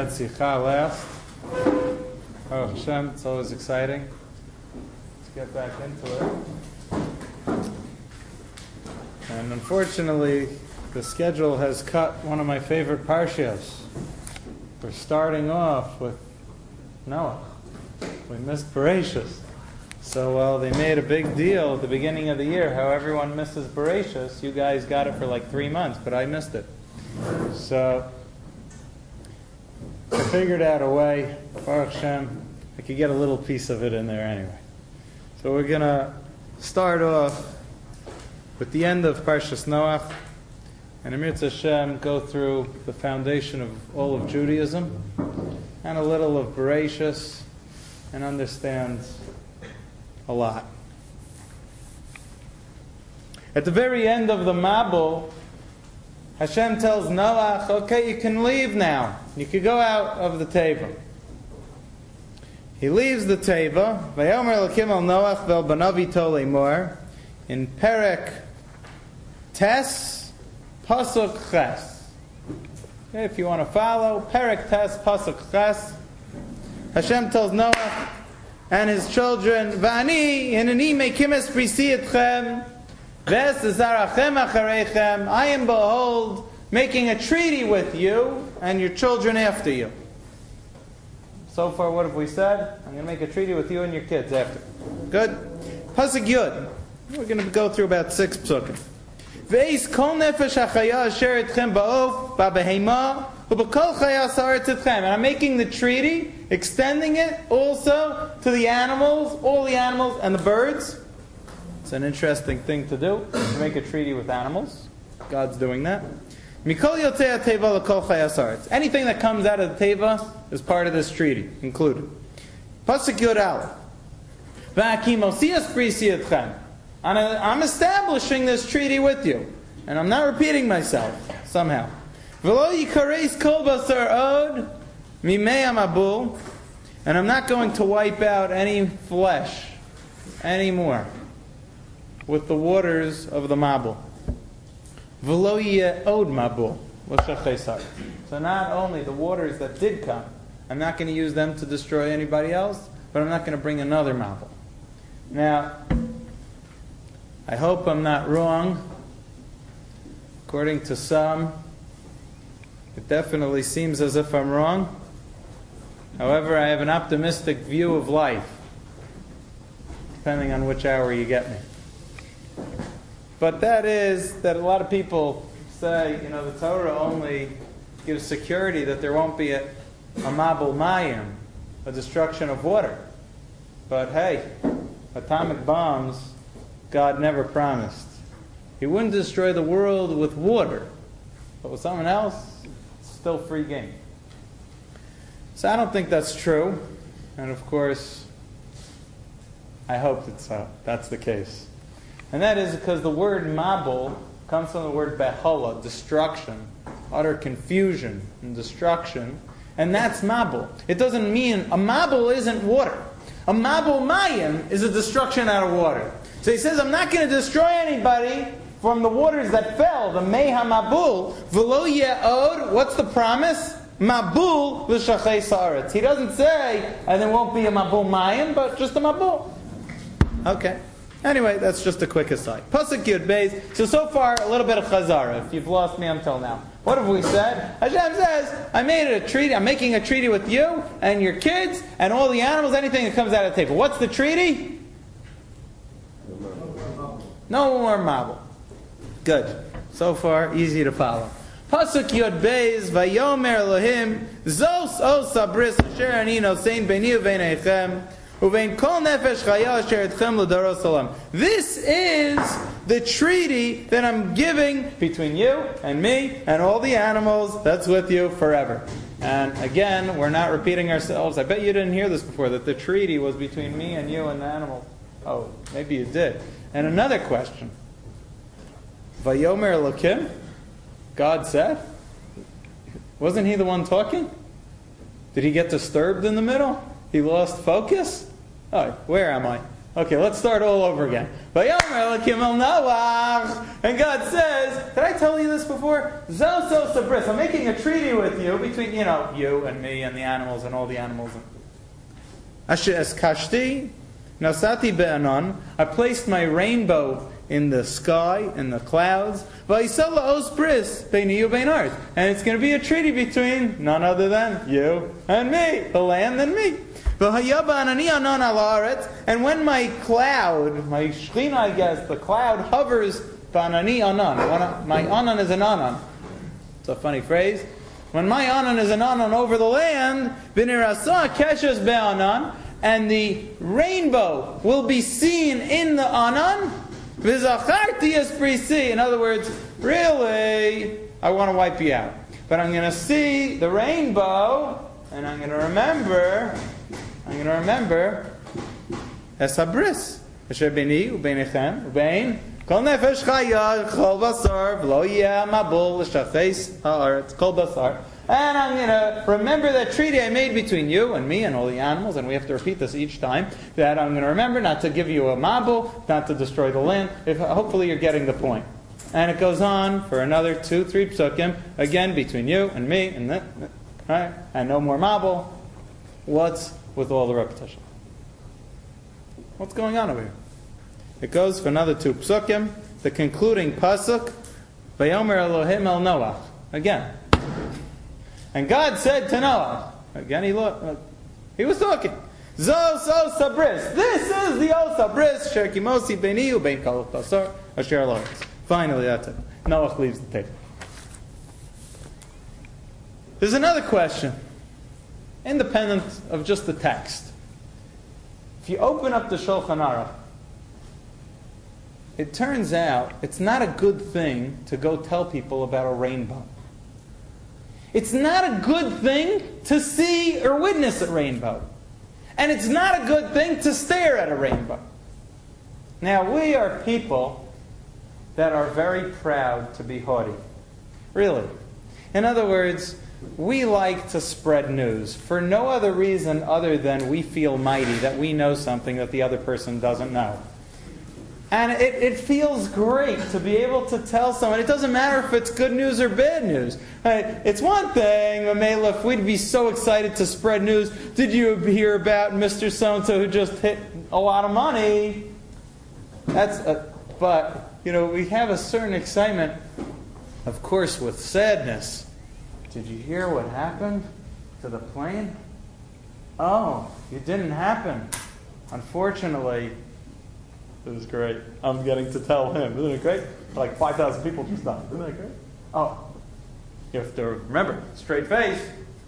had Sikha last. Oh Hashem, it's always exciting. Let's get back into it. And unfortunately, the schedule has cut one of my favorite parshias. We're starting off with Noah. We missed Bereshis. So while they made a big deal at the beginning of the year how everyone misses Bereshis, you guys got it for like 3 months, but I missed it. So I figured out a way, Baruch Hashem, I could get a little piece of it in there anyway. So we're going to start off with the end of Parshas Noach, and Amir Hashem go through the foundation of all of Judaism, and a little of Bereshis, and understand a lot. At the very end of the Mabul, Hashem tells Noach, okay, you can leave now. You can go out of the Teva. He leaves the Teva. Vayomer Elokim al Noach vel banav ito lemor in Perek Tes Pasuk Ches. Okay, if you want to follow, Perek Tes Pasuk Ches. Hashem tells Noach and his children, V'ani hineni mekim es brisi etchem v'es zarachem achareichem. I am, behold, making a treaty with you and your children after you. So far, what have we said? I'm going to make a treaty with you and your kids after. Good? Pasuk Yud. We're going to go through about 6 psukim. Ve'is kol nefesh hachaya asher etchem ba'of ba'behema u'b'kol chaya sa'aretz etchem. And I'm making the treaty, extending it also to the animals, all the animals and the birds. It's an interesting thing to do, to make a treaty with animals. God's doing that. Mikol yotzei ha'teva l'kol chaya sa'aretz. Anything that comes out of the teva is part of this treaty, included. Pasuk Yud Aleph. V'akim osiyas brisi etchem. I'm establishing this treaty with you. And I'm not repeating myself, somehow. V'lo yikareis kol basar od mimei hamabul. And I'm not going to wipe out any flesh anymore with the waters of the Mabul. V'lo yeh od mabul. So not only the waters that did come, I'm not going to use them to destroy anybody else, but I'm not going to bring another Mabul. Now, I hope I'm not wrong. According to some, it definitely seems as if I'm wrong. However, I have an optimistic view of life, depending on which hour you get me. But that is that a lot of people say, the Torah only gives security that there won't be a Mabul Mayim, a destruction of water. But hey, atomic bombs, God never promised. He wouldn't destroy the world with water, but with someone else, it's still free game. So I don't think that's true, and of course, I hope that's the case. And that is because the word Mabul comes from the word Behala, destruction, utter confusion and destruction, and that's Mabul. It doesn't mean, a Mabul isn't water. A Mabul Mayim is a destruction out of water. So he says, I'm not going to destroy anybody from the waters that fell, the Mei HaMabul, V'lo Ye'od, what's the promise? Mabul L'shachei Sa'aretz. He doesn't say, and there won't be a Mabul Mayim, but just a Mabul. Okay. Anyway, that's just a quick aside. Pasuk Yud Beis. So far, a little bit of Chazara, if you've lost me until now. What have we said? Hashem says, I'm making a treaty with you and your kids and all the animals, anything that comes out of the table. What's the treaty? No more Mabul. Good. So far, easy to follow. Pasuk Yod Beis, Vayomer Elohim, Zos Osa Bris Asher Ani Nosein Beini Uveneichem, Uvein Kol Nefesh Chaya Asher Etchem L'Doros Olam. This is the treaty that I'm giving between you and me and all the animals that's with you forever. And again, we're not repeating ourselves. I bet you didn't hear this before, that the treaty was between me and you and the animals. Oh, maybe you did. And another question. Vayomer Elokim? God said? Wasn't he the one talking? Did he get disturbed in the middle? He lost focus? Oh, where am I? Okay, let's start all over again. And God says, did I tell you this before? Zoso sabris. I'm making a treaty with you between, you and me and the animals and all the animals. Asher eskashti nasati be'anon. I placed my rainbow in the sky, in the clouds. And it's going to be a treaty between none other than you and me, the land and me. And when my cloud, my Shekhinah, I guess, the cloud hovers, my anan is an anan. It's a funny phrase. When my anan is an anan over the land, and the rainbow will be seen in the anan, in other words, really, I want to wipe you out. But I'm going to see the rainbow, and I'm going to remember Esabris, Asher Beni Ubenichem Ubein Kol Nefesh Chaya Chol Basar V'lo Yeh Mabul L'Shafeis Haaretz Kol Basar. And I'm going to remember that treaty I made between you and me and all the animals, and we have to repeat this each time, that I'm going to remember not to give you a mabul, not to destroy the land. Hopefully you're getting the point. And it goes on for another 2-3 psukim, again between you and me, and that, right? And no more mabul. What's with all the repetition? What's going on over here? It goes for another 2 psukim. The concluding pasuk, Vayomer Elohim el Noach. Again. And God said to Noah, again he was talking. Zos sabris. This is the O sabris. Sherkimosi beni ubein kol basar asher loretz. Finally, that's it. Noah leaves the table. There's another question, independent of just the text. If you open up the Shulchan Aruch, it turns out it's not a good thing to go tell people about a rainbow. It's not a good thing to see or witness a rainbow. And it's not a good thing to stare at a rainbow. Now, we are people that are very proud to be haughty. Really. In other words, we like to spread news for no other reason other than we feel mighty, that we know something that the other person doesn't know. And it feels great to be able to tell someone. It doesn't matter if it's good news or bad news. Right? It's one thing, Mamela, if we'd be so excited to spread news. Did you hear about Mr. So-and-so who just hit a lot of money? But, we have a certain excitement, of course, with sadness. Did you hear what happened to the plane? Oh, it didn't happen. Unfortunately, it was great. I'm getting to tell him. Isn't it great? Like 5,000 people just died. Isn't that great? Oh, you have to remember, straight face.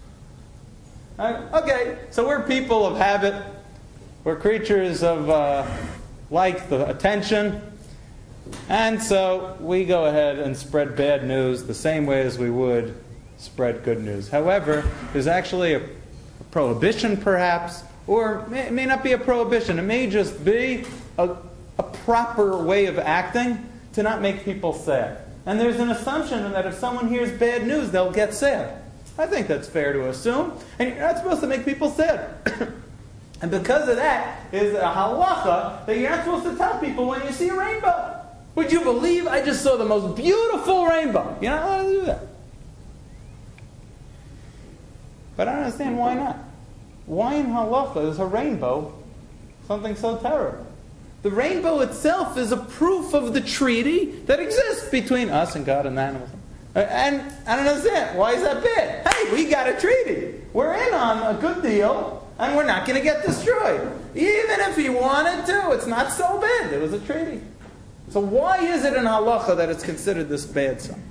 Okay, so we're people of habit. We're creatures of like the attention. And so we go ahead and spread bad news the same way as we would spread good news. However, there's actually a prohibition perhaps, or it may not be a prohibition. It may just be a proper way of acting to not make people sad. And there's an assumption that if someone hears bad news, they'll get sad. I think that's fair to assume. And you're not supposed to make people sad. And because of that is a halacha that you're not supposed to tell people when you see a rainbow. Would you believe I just saw the most beautiful rainbow? You're not allowed to do that. But I don't understand why not. Why in halacha is a rainbow something so terrible? The rainbow itself is a proof of the treaty that exists between us and God and the animals. And I don't understand. Why is that bad? Hey, we got a treaty. We're in on a good deal, and we're not going to get destroyed. Even if he wanted to, it's not so bad. There was a treaty. So why is it in halacha that it's considered this bad son?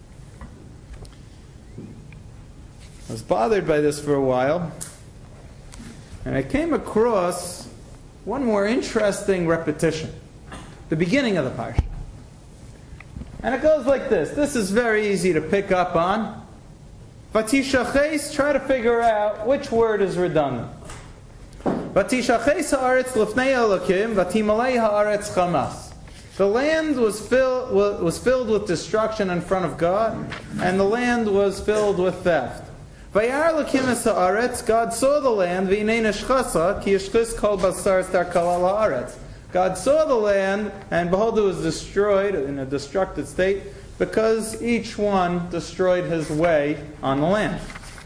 I was bothered by this for a while, and I came across one more interesting repetition. The beginning of the parsha. And it goes like this. This is very easy to pick up on. Vatishaches, try to figure out which word is redundant. Vatishaches haaretz lifnei Elokim, vatimalei haaretz chamas. The land was filled with destruction in front of God, and the land was filled with theft. Vayar Elokim es haaretz, God saw the land, v'inei neshchasa, ki yeshchis kol basar star kol al haaretz. God saw the land, and behold, it was destroyed in a destructive state, because each one destroyed his way on the land.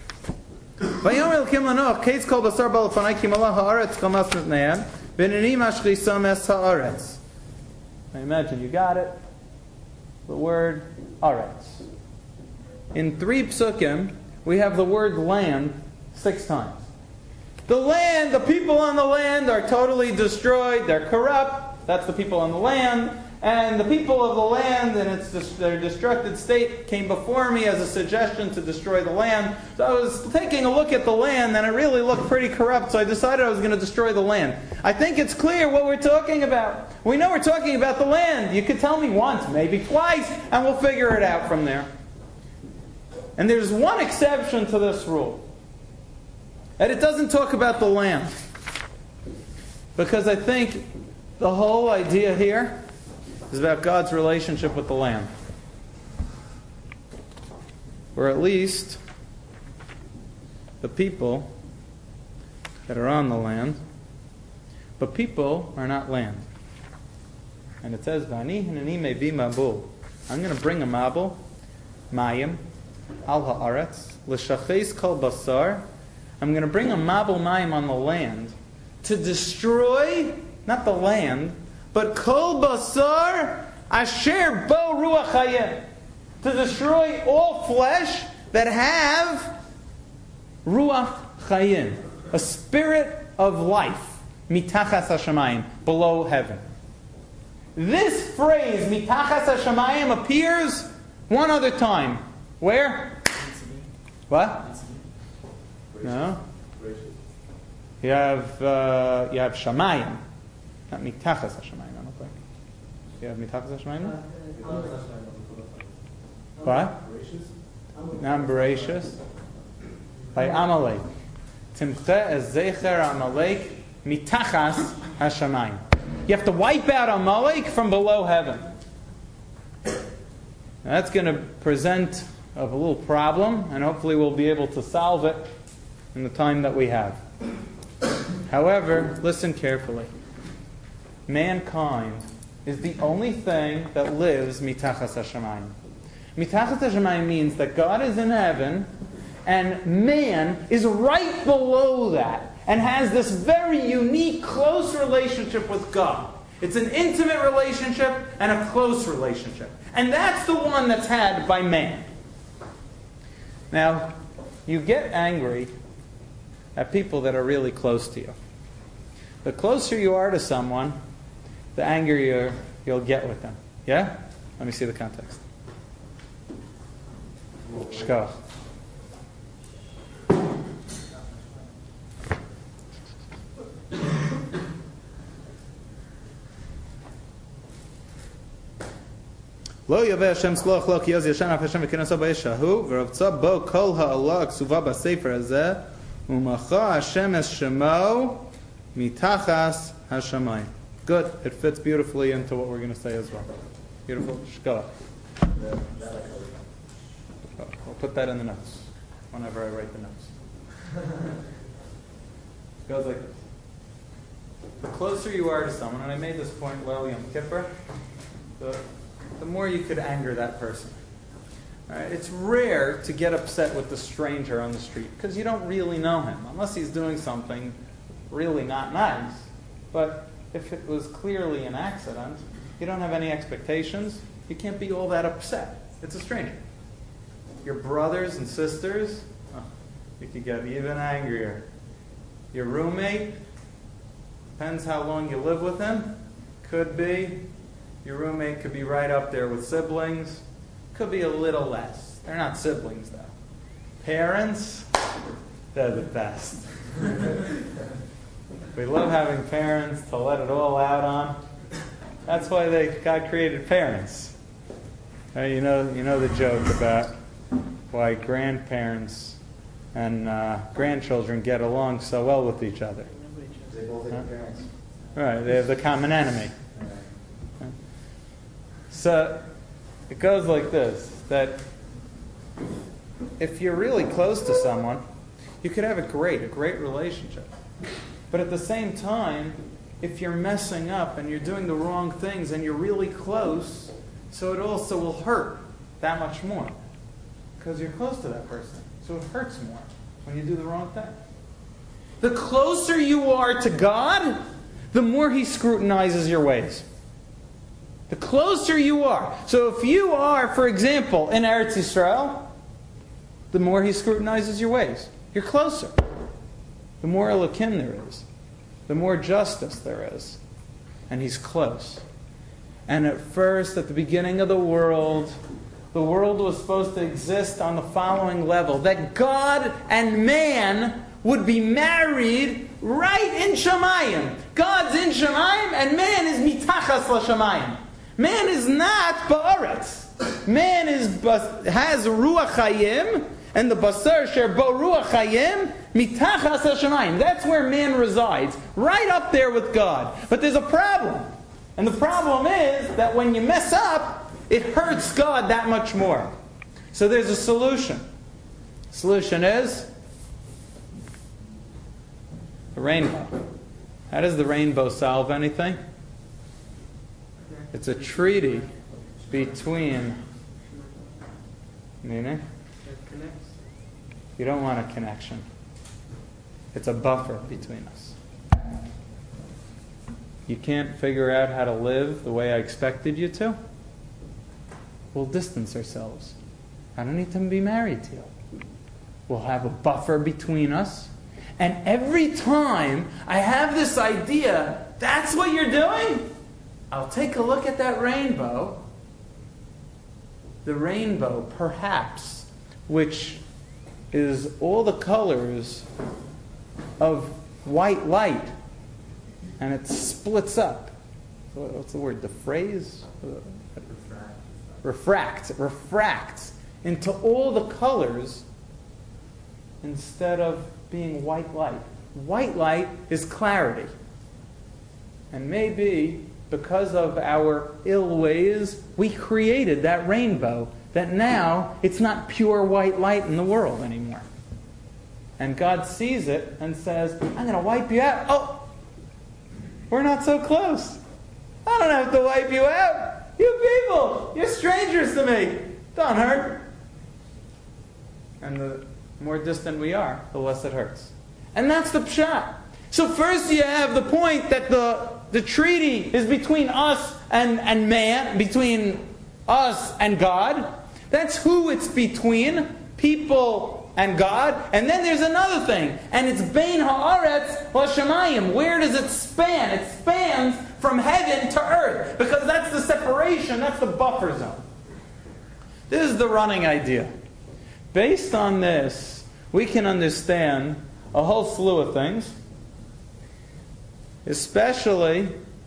I imagine you got it. The word aretz. In 3 psukim, we have the word land 6 times. The land, the people on the land are totally destroyed. They're corrupt. That's the people on the land. And the people of the land in their destructed state came before me as a suggestion to destroy the land. So I was taking a look at the land, and it really looked pretty corrupt, so I decided I was going to destroy the land. I think it's clear what we're talking about. We know we're talking about the land. You could tell me once, maybe twice, and we'll figure it out from there. And there's one exception to this rule. And it doesn't talk about the land. Because I think the whole idea here is about God's relationship with the land. Or at least the people that are on the land. But people are not land. And it says, Vani hineni mevi mabul. I'm going to bring a mabul, mayim, al haaretz, l'shachez kol basar. I'm going to bring a mabul mayim on the land to destroy, not the land, but kol basar asher bo ruach hayim, to destroy all flesh that have ruach hayim, a spirit of life, mitachas hashamayim, below heaven. This phrase, mitachas hashamayim, appears one other time. Where? What? No. You have shamayim, not mitachas hashamayim. I don't think. You have mitachas hashamayim. What? Not Bereshis. By Amalek. Timche es zecher Amalek mitachas hashamayim. You have to wipe out Amalek from below heaven. Now that's going to present a little problem, and hopefully we'll be able to solve it in the time that we have. However, listen carefully. Mankind is the only thing that lives mitachas hashamayim. Mitachas hashamayim means that God is in heaven, and man is right below that, and has this very unique, close relationship with God. It's an intimate relationship and a close relationship. And that's the one that's had by man. Now, you get angry at people that are really close to you. The closer you are to someone, the angrier you'll get with them. Yeah? Let me see the context. Shkoch. Lo yaveh Hashem tzloch lo ki yoz yashan af Hashem v'kinasa b'yeshahu v'ravtza bo kol ha'Allah k'suva b'sefer hazeh u'macha Hashem es shemo mitachas hashamayim. Good. It fits beautifully into what we're going to say as well. Beautiful. Shkoch. I'll put that in the notes whenever I write the notes. It goes like this. The closer you are to someone, and I made this point well Yom Kippur, the more you could anger that person. All right? It's rare to get upset with the stranger on the street because you don't really know him, unless he's doing something really not nice. But if it was clearly an accident, you don't have any expectations, you can't be all that upset. It's a stranger. Your brothers and sisters, you could get even angrier. Your roommate, depends how long you live with him, could be. Your roommate could be right up there with siblings. Could be a little less. They're not siblings, though. Parents, they're the best. We love having parents to let it all out on. That's why God created parents. You know the joke about why grandparents and grandchildren get along so well with each other. They both have parents. Right, they have the common enemy. So it goes like this, that if you're really close to someone, you could have a great relationship. But at the same time, if you're messing up and you're doing the wrong things and you're really close, so it also will hurt that much more. Because you're close to that person. So it hurts more when you do the wrong thing. The closer you are to God, the more He scrutinizes your ways. The closer you are. So if you are, for example, in Eretz Yisrael, the more He scrutinizes your ways. You're closer. The more Elokim there is. The more justice there is. And He's close. And at first, at the beginning of the world was supposed to exist on the following level. That God and man would be married right in Shamayim. God's in Shamayim and man is mitachas l'Shamayim. Man is not ba'aretz. Man has ruach hayim, and the basar sher bo ruach hayim mitachas l'Shamayim. That's where man resides, right up there with God. But there's a problem. And the problem is that when you mess up, it hurts God that much more. So there's a solution. The solution is the rainbow. How does the rainbow solve anything? It's a treaty between... Meaning? You don't want a connection. It's a buffer between us. You can't figure out how to live the way I expected you to? We'll distance ourselves. I don't need to be married to you. We'll have a buffer between us. And every time I have this idea, that's what you're doing? I'll take a look at that rainbow. The rainbow, perhaps, which is all the colors of white light. And it splits up. What's the word? The phrase? Refracts into all the colors instead of being white light. White light is clarity. And maybe because of our ill ways, we created that rainbow that now it's not pure white light in the world anymore. And God sees it and says, I'm going to wipe you out. Oh, we're not so close. I don't have to wipe you out. You people, you're strangers to me. Don't hurt. And the more distant we are, the less it hurts. And that's the pshat. So first you have the point that the treaty is between us and man, between us and God. That's who it's between, people and God. And then there's another thing, and it's Bein Haaretz L'Shamayim. Where does it span? It spans from heaven to earth, because that's the separation, that's the buffer zone. This is the running idea. Based on this, we can understand a whole slew of things, especially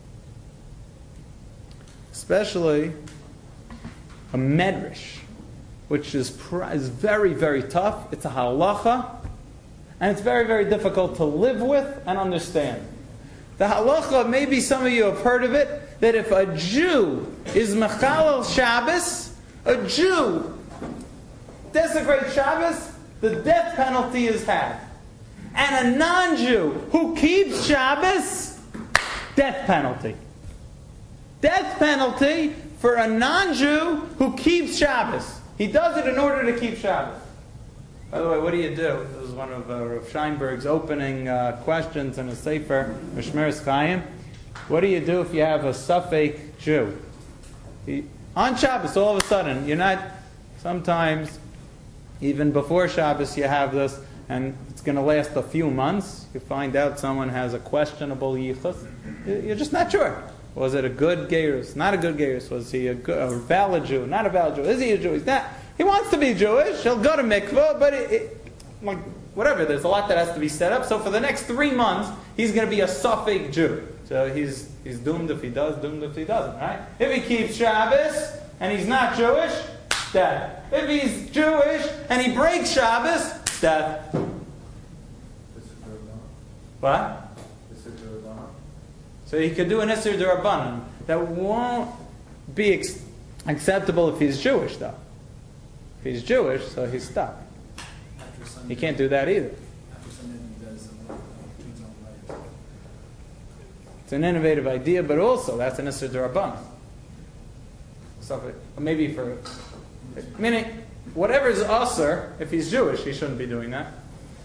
a medrash, which is very, very tough. It's a halacha, and it's very, very difficult to live with and understand. The halacha, maybe some of you have heard of it, that if a Jew is mechalel Shabbos, a Jew desecrates Shabbos, the death penalty is had. And a non-Jew who keeps Shabbos, death penalty. Death penalty for a non-Jew who keeps Shabbos. He does it in order to keep Shabbos. By the way, what do you do? This is one of Rav Scheinberg's opening questions in a Sefer, Mishmeres Chaim. What do you do if you have a Safek Jew? On Shabbos, all of a sudden, you're not, sometimes, even before Shabbos, you have this, and it's going to last a few months. You find out someone has a questionable yichus. You're just not sure. Was it a good Geirus? Not a good Geirus. Was he a valid Jew? Not a valid Jew. Is he a Jew? He's not. He wants to be Jewish. He'll go to mikvah, but like whatever. There's a lot that has to be set up. So for the next 3 months, he's going to be a Safek Jew. So he's doomed if he does, doomed if he doesn't. Right? If he keeps Shabbos and he's not Jewish, death. If he's Jewish and he breaks Shabbos, death. What? So he could do an Isser D'Rabbanan. That won't be acceptable if he's Jewish, though. If he's Jewish, so he's stuck. He can't do that either. It's an innovative idea, but also that's an Isser D'Rabbanan. So maybe for, meaning, whatever is Asr, if he's Jewish, he shouldn't be doing that.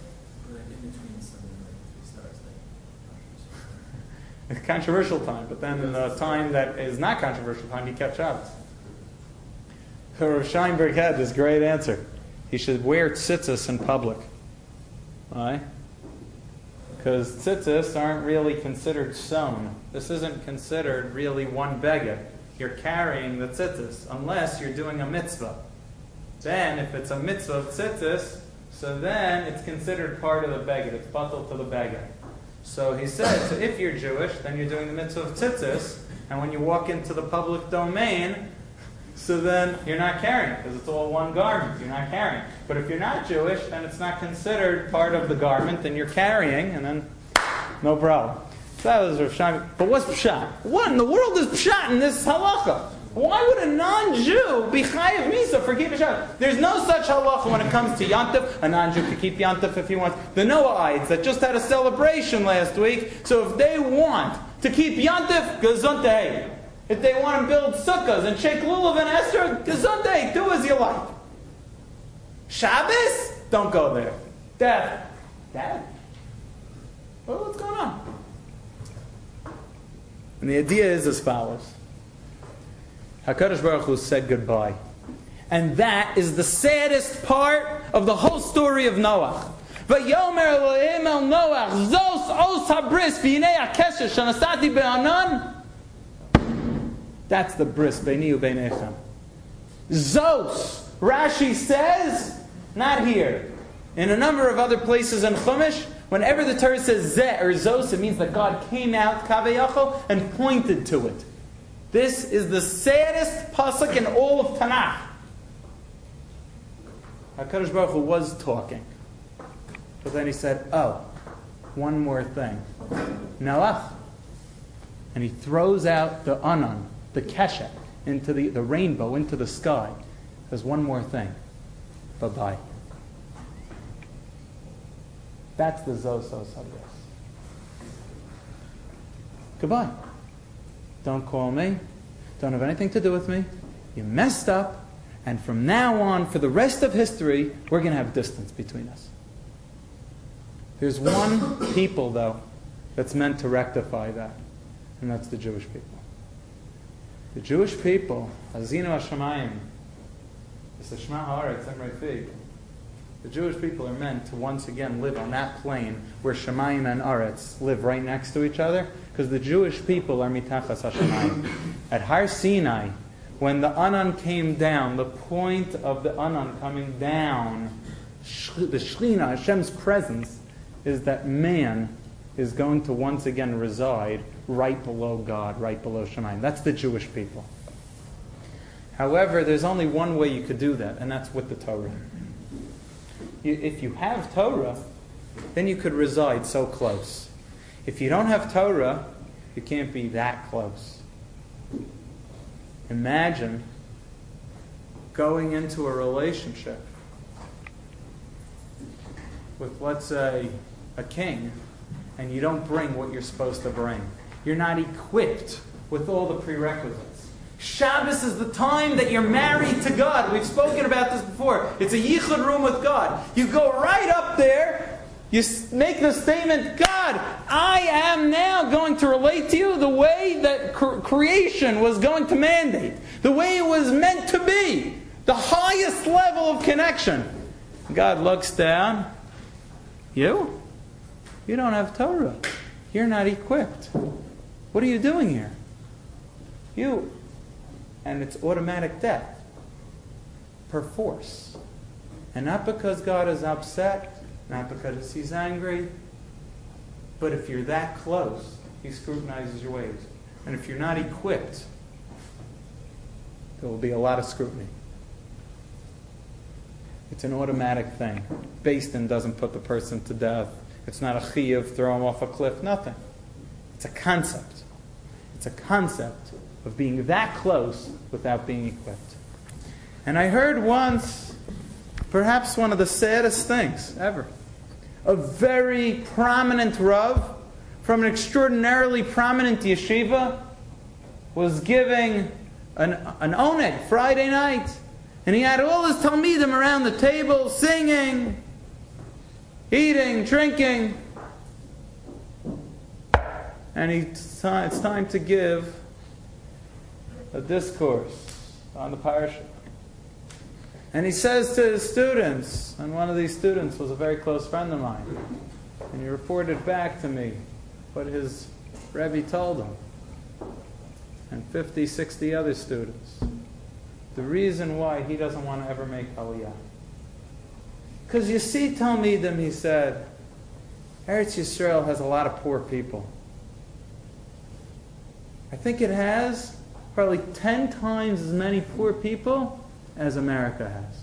It's controversial time, but then in the time that is not controversial time, he kept Shabbos. Rav Scheinberg had this great answer. He should wear tzitzis in public. Why? Because tzitzis aren't really considered sewn. This isn't considered really one beged. You're carrying the tzitzis, unless you're doing a mitzvah. Then, if it's a mitzvah of tzitzis, so then it's considered part of the beged. It's batal to the beged. So he said, so if you're Jewish, then you're doing the mitzvah of tzitzis, and when you walk into the public domain, so then you're not carrying, because it's all one garment. You're not carrying. But if you're not Jewish, then it's not considered part of the garment, and you're carrying, and then no problem. So that was Rav Shimon. But what's pshat? What in the world is pshat in this halacha? Why would a non-Jew be chayav misa for keeping Shabbat? There's no such halacha when it comes to Yantif. A non-Jew can keep Yantif if he wants. The Noahides that just had a celebration last week, so if they want to keep Yantif, gezuntei. If they want to build sukkahs and shake lulav and Esther, gezuntei. Do as you like. Shabbos? Don't go there. Dad? Well, what's going on? And the idea is as follows. HaKadosh Baruch Hu said goodbye. And that is the saddest part of the whole story of Noach. Vayomer Elohim el Noach, Zos os habris v'yinei hakesher shanasati be'anan. That's the bris, beini u'beinechem. Zos, Rashi says, not here. In a number of other places in Chumash, whenever the Torah says zeh or zos, it means that God came out, kaveyachol, and pointed to it. This is the saddest pasuk in all of Tanakh. HaKadosh Baruch Hu was talking. But then he said, oh, one more thing. Noach. And he throws out the anan, the keshet, into the rainbow, into the sky. There's one more thing. Bye-bye. That's the Zosos of this. Goodbye. Don't call me. Don't have anything to do with me. You messed up. And from now on, for the rest of history, we're going to have distance between us. There's one people, though, that's meant to rectify that. And that's the Jewish people. The Jewish people, Hazinu Hashemayim, it's the Shema Haaretz Emrei Fig. The Jewish people are meant to once again live on that plane where Shemayim and Aretz live right next to each other, because the Jewish people are mitachas Hashemayim. At Har Sinai, when the Anan came down, the point of the Anan coming down, the Shechina, Hashem's presence, is that man is going to once again reside right below God, right below Shemayim. That's the Jewish people. However, there's only one way you could do that, and that's with the Torah. If you have Torah, then you could reside so close. If you don't have Torah, you can't be that close. Imagine going into a relationship with, let's say, a king, and you don't bring what you're supposed to bring. You're not equipped with all the prerequisites. Shabbos is the time that you're married to God. We've spoken about this before. It's a yichud room with God. You go right up there, you make the statement, God, I am now going to relate to you the way that creation was going to mandate, the way it was meant to be, the highest level of connection. God looks down. You don't have Torah. You're not equipped. What are you doing here? And it's automatic death. Per force. And not because God is upset, not because He's angry, but if you're that close, He scrutinizes your ways. And if you're not equipped, there will be a lot of scrutiny. It's an automatic thing. Beis Din doesn't put the person to death. It's not a chiyuv, throw him off a cliff, nothing. It's a concept. It's a concept of being that close without being equipped. And I heard once, perhaps one of the saddest things ever, a very prominent Rav from an extraordinarily prominent yeshiva was giving an oneg Friday night. And he had all his talmidim around the table singing, eating, drinking. And it's time to give a discourse on the parasha. And he says to his students, and one of these students was a very close friend of mine, and he reported back to me what his Rebbe told him, and 50, 60 other students. The reason why he doesn't want to ever make Aliyah. Because you see, Talmidim, he said, Eretz Yisrael has a lot of poor people. I think it has probably 10 times as many poor people as America has.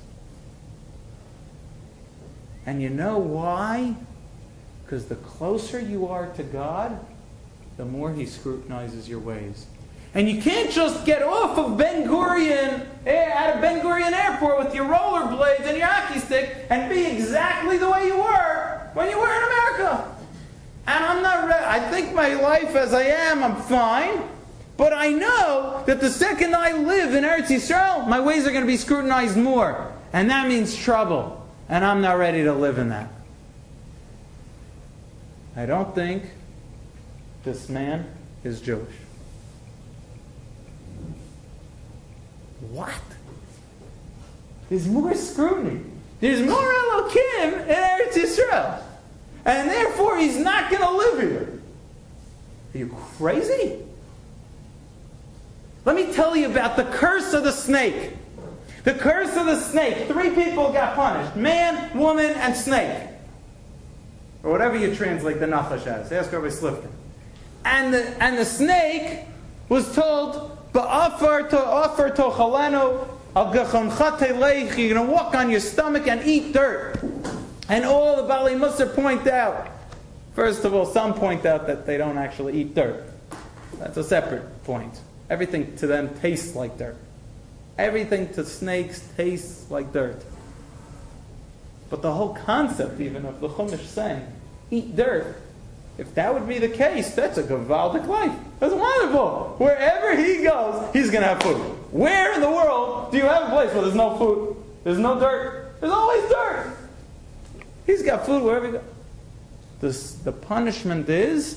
And you know why? Because the closer you are to God, the more He scrutinizes your ways. And you can't just get off of Ben Gurion, out of Ben Gurion Airport with your rollerblades and your hockey stick and be exactly the way you were when you were in America. And I'm not ready. I think my life as I am, I'm fine. But I know that the second I live in Eretz Yisrael, my ways are going to be scrutinized more. And that means trouble. And I'm not ready to live in that. I don't think this man is Jewish. What? There's more scrutiny. There's more Elokim in Eretz Yisrael. And therefore he's not going to live here. Are you crazy? Let me tell you about the curse of the snake. The curse of the snake. 3 people got punished. Man, woman, and snake. Or whatever you translate the Nachash as. Ask Rabbi Slifkin. And the snake was told, Ba'afar tochalenu al gechonchate leich. You're going to walk on your stomach and eat dirt. And all the Bali Musar point out. First of all, some point out that they don't actually eat dirt. That's a separate point. Everything to them tastes like dirt. Everything to snakes tastes like dirt. But the whole concept even of the Chumash saying, eat dirt, if that would be the case, that's a Gavaldic life. That's wonderful. Wherever he goes, he's going to have food. Where in the world do you have a place where there's no food? There's no dirt? There's always dirt. He's got food wherever he goes. The punishment is,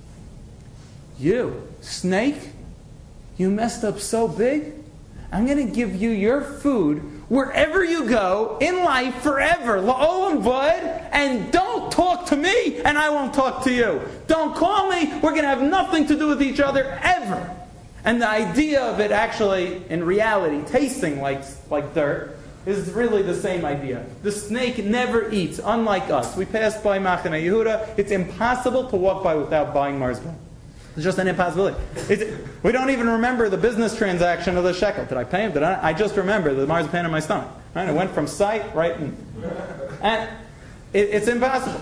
you, snake, you messed up so big, I'm going to give you your food wherever you go in life forever. La'olam v'ed, and don't talk to me and I won't talk to you. Don't call me. We're going to have nothing to do with each other ever. And the idea of it actually, in reality, tasting like dirt is really the same idea. The snake never eats, unlike us. We passed by Machane Yehuda. It's impossible to walk by without buying marzban. It's just an impossibility. We don't even remember the business transaction of the shekel. Did I pay him? Did I? I just remember the marzipan in my stomach. Right? It went from sight right in. And it's impossible.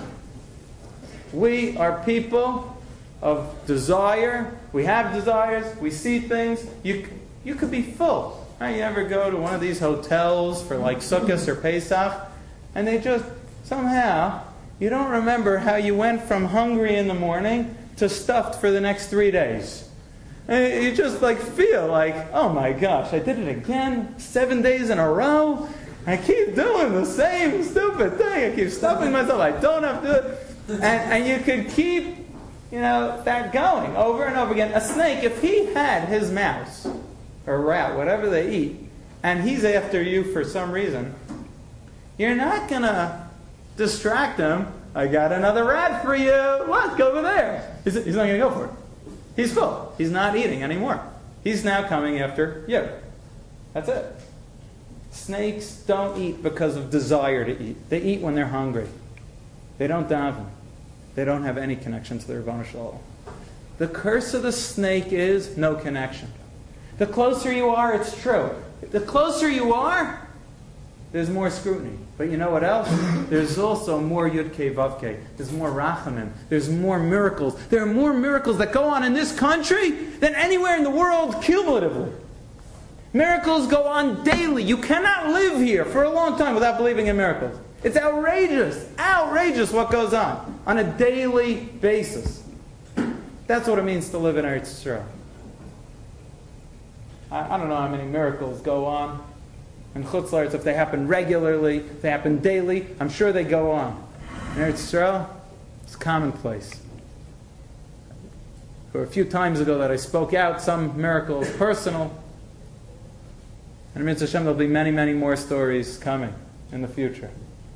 We are people of desire. We have desires. We see things. You could be full. Right? You ever go to one of these hotels for like Sukkot or Pesach, and they just, somehow, you don't remember how you went from hungry in the morning to stuffed for the next 3 days. And you just feel like, oh my gosh, I did it again, 7 days in a row. I keep doing the same stupid thing. I keep stuffing myself. I don't have to do it. And you could keep, that going over and over again. A snake, if he had his mouse or rat, whatever they eat, and he's after you for some reason, you're not going to distract him. I got another rat for you. What? Go over there. He's not going to go for it. He's full. He's not eating anymore. He's now coming after you. That's it. Snakes don't eat because of desire to eat. They eat when they're hungry. They don't daven. They don't have any connection to the Rebbeinu Shalom. The curse of the snake is no connection. The closer you are, it's true. The closer you are, there's more scrutiny. But you know what else? There's also more Yud-Kei Vav-Kei. There's more Rachamim. There's more miracles. There are more miracles that go on in this country than anywhere in the world cumulatively. Miracles go on daily. You cannot live here for a long time without believing in miracles. It's outrageous. Outrageous what goes on a daily basis. That's what it means to live in Eretz Yisrael. I don't know how many miracles go on in Chutz La'aretz. If they happen regularly, if they happen daily, I'm sure they go on. In Eretz Yisrael, it's commonplace. For a few times ago that I spoke out, some miracles personal. And Mitzvah Hashem, there'll be many, many more stories coming in the future.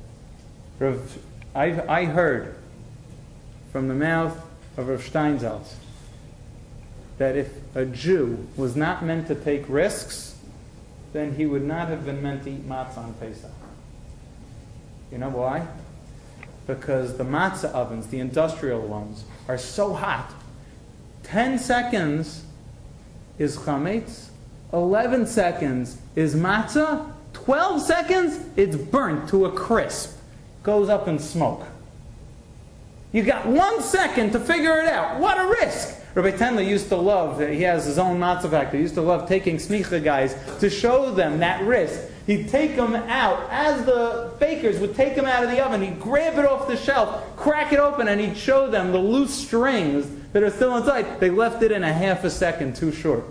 I heard from the mouth of Rav Steinsaltz that if a Jew was not meant to take risks, then he would not have been meant to eat matzah on Pesach. You know why? Because the matzah ovens, the industrial ones, are so hot. 10 seconds is chametz, 11 seconds is matzah, 12 seconds it's burnt to a crisp, goes up in smoke. You got 1 second to figure it out. What a risk! Rabbi Tenley used to love, he has his own matzah factory, he used to love taking smicha guys to show them that risk. He'd take them out, as the bakers would take them out of the oven, he'd grab it off the shelf, crack it open, and he'd show them the loose strings that are still inside. They left it in a half a second too short.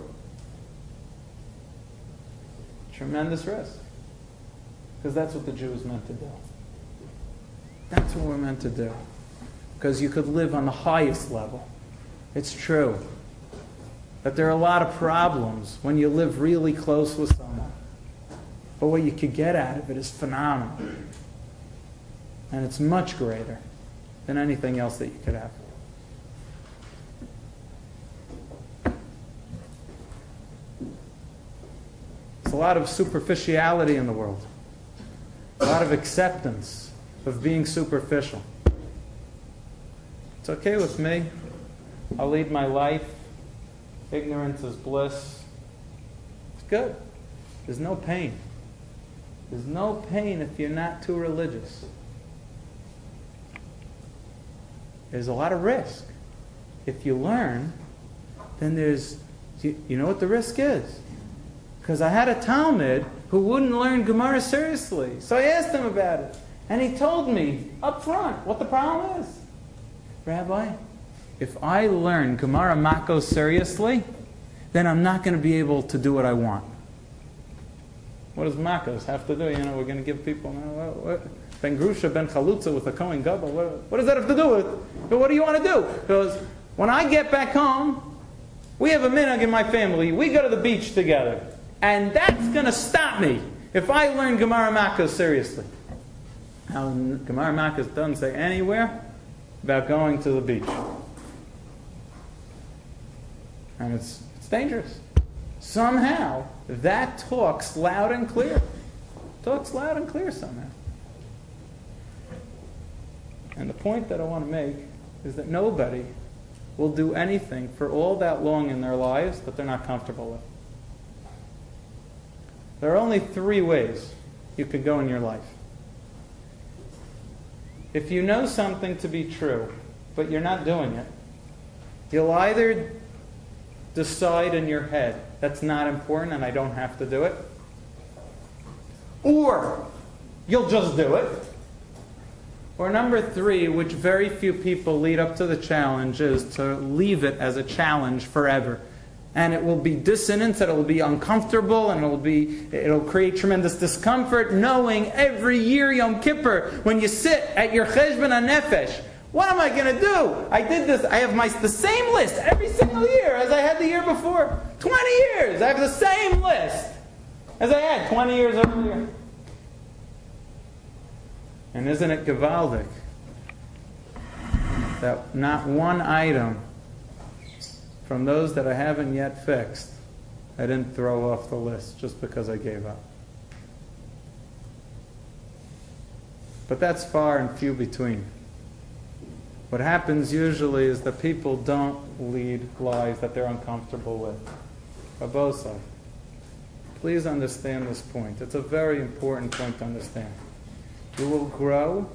Tremendous risk. Because that's what the Jew is meant to do. That's what we're meant to do. Because you could live on the highest level. It's true that there are a lot of problems when you live really close with someone. But what you could get out of it is phenomenal. And it's much greater than anything else that you could have. There's a lot of superficiality in the world. A lot of acceptance of being superficial. It's okay with me. I'll lead my life. Ignorance is bliss. It's good. There's no pain. There's no pain if you're not too religious. There's a lot of risk. If you learn, then there's... You know what the risk is? Because I had a Talmud who wouldn't learn Gemara seriously. So I asked him about it. And he told me up front what the problem is. Rabbi, if I learn Gemara Mako seriously, then I'm not going to be able to do what I want. What does Makos have to do? You know, we're going to give people... Ben Grusha, Ben Chalutza with a Kohen Gadol. What does that have to do with? What do you want to do? Because when I get back home, we have a minhag in my family. We go to the beach together. And that's going to stop me if I learn Gemara Makos seriously. Now, Gemara Makos doesn't say anywhere about going to the beach. And it's dangerous. Somehow, that talks loud and clear. Talks loud and clear somehow. And the point that I want to make is that nobody will do anything for all that long in their lives that they're not comfortable with. There are only 3 ways you could go in your life. If you know something to be true, but you're not doing it, you'll either decide in your head, that's not important and I don't have to do it, or you'll just do it. Or number 3, which very few people lead up to the challenge, is to leave it as a challenge forever. And it will be dissonance, and it will be uncomfortable, and it'll create tremendous discomfort, knowing every year Yom Kippur, when you sit at your Cheshbon HaNefesh, what am I going to do? I did this, I have the same list every single year as I had the year before. 20 years, I have the same list as I had 20 years earlier. And isn't it gewaldic that not one item from those that I haven't yet fixed, I didn't throw off the list just because I gave up. But that's far and few between. What happens usually is that people don't lead lives that they're uncomfortable with. Rabbosai, please understand this point. It's a very important point to understand. You will grow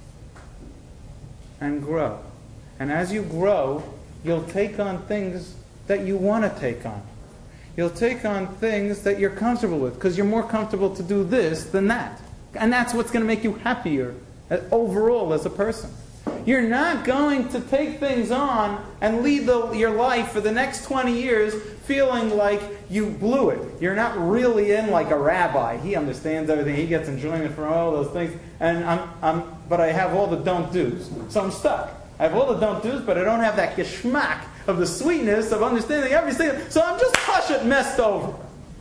and grow. And as you grow, you'll take on things that you want to take on. You'll take on things that you're comfortable with because you're more comfortable to do this than that. And that's what's going to make you happier overall as a person. You're not going to take things on and lead your life for the next 20 years feeling like you blew it. You're not really in like a rabbi. He understands everything. He gets enjoyment from all those things. And but I have all the don't do's. So I'm stuck. I have all the don't do's, but I don't have that geschmack of the sweetness of understanding everything. So I'm just pashat messed over.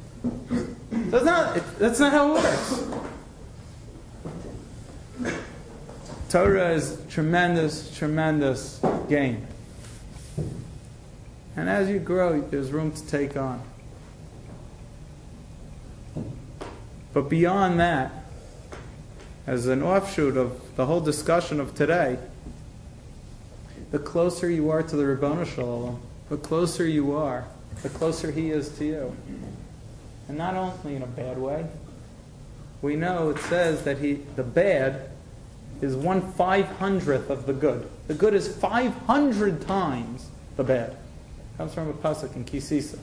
That's not how it works. Torah is tremendous, tremendous gain. And as you grow, there's room to take on. But beyond that, as an offshoot of the whole discussion of today, the closer you are to the Ribbono Shel Olam, the closer you are, the closer He is to you. And not only in a bad way. We know it says that the bad is 1/500th of the good. The good is 500 times the bad. Comes from a pasuk in Kisisa.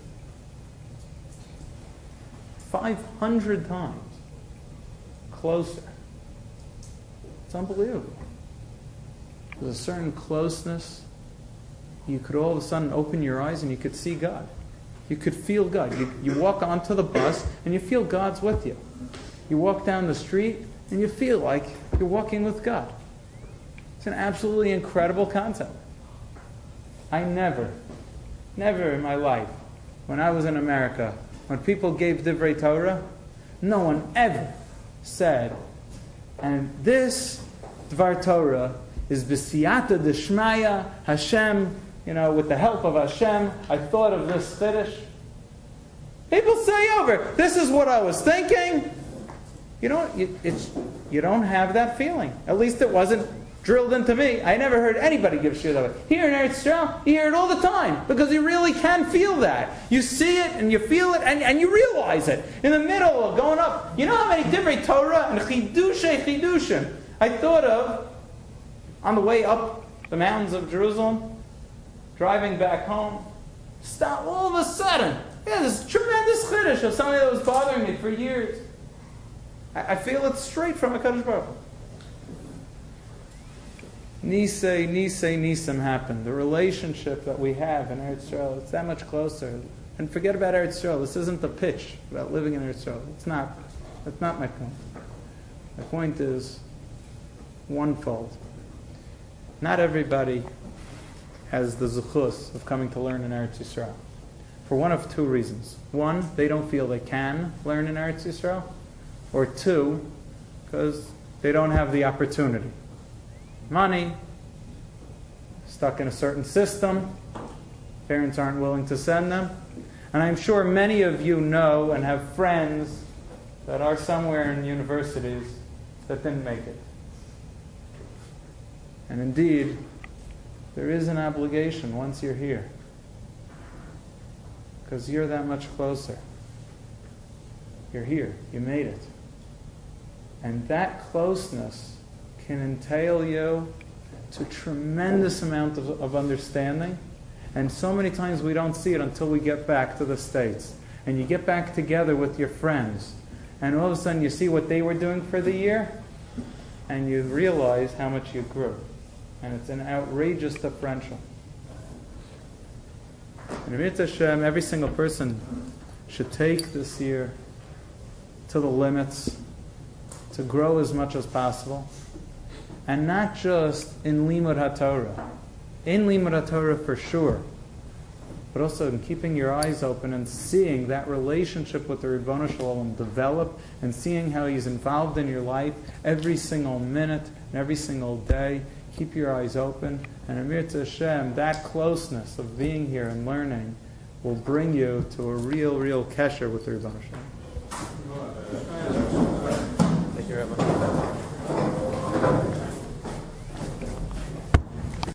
500 times closer. It's unbelievable. There's a certain closeness. You could all of a sudden open your eyes and you could see God. You could feel God. You walk onto the bus and you feel God's with you. You walk down the street and you feel like you're walking with God. It's an absolutely incredible concept. I never in my life, when I was in America, when people gave Divrei Torah, no one ever said, and this Dvar Torah is b'siyata d'shmaya, Hashem, with the help of Hashem, I thought of this chiddush. People say over, this is what I was thinking. You don't have that feeling. At least it wasn't drilled into me. I never heard anybody give shir that way. Here in Eretz Yisrael, you hear it all the time because you really can feel that. You see it and you feel it and you realize it in the middle of going up. You know how many Divrei Torah and chidushim I thought of on the way up the mountains of Jerusalem, driving back home. Stop all of a sudden. Yeah, this tremendous chiddush of something that was bothering me for years. I feel it straight from HaKadosh Baruch Hu. Nisem happened. The relationship that we have in Eretz Yisrael, it's that much closer. And forget about Eretz Yisrael. This isn't the pitch about living in Eretz Yisrael. It's not. That's not my point. My point is onefold. Not everybody has the zuchus of coming to learn in Eretz Yisrael. For one of two reasons. One, they don't feel they can learn in Eretz Yisrael. Or two, because they don't have the opportunity. Money, stuck in a certain system, parents aren't willing to send them. And I'm sure many of you know and have friends that are somewhere in universities that didn't make it. And indeed, there is an obligation once you're here, because you're that much closer. You're here. You made it. And that closeness can entail you to a tremendous amount of understanding. And so many times we don't see it until we get back to the States. And you get back together with your friends. And all of a sudden you see what they were doing for the year. And you realize how much you grew. And it's an outrageous differential. And Amir Hashem, every single person should take this year to the limits, to grow as much as possible, and not just in Limud HaTorah. In Limud HaTorah for sure, but also in keeping your eyes open and seeing that relationship with the Ribbono Shel Olam develop, and seeing how He's involved in your life every single minute and every single day. Keep your eyes open, and Amir Hashem, that closeness of being here and learning will bring you to a real kesher with the Ribbono Shel Olam.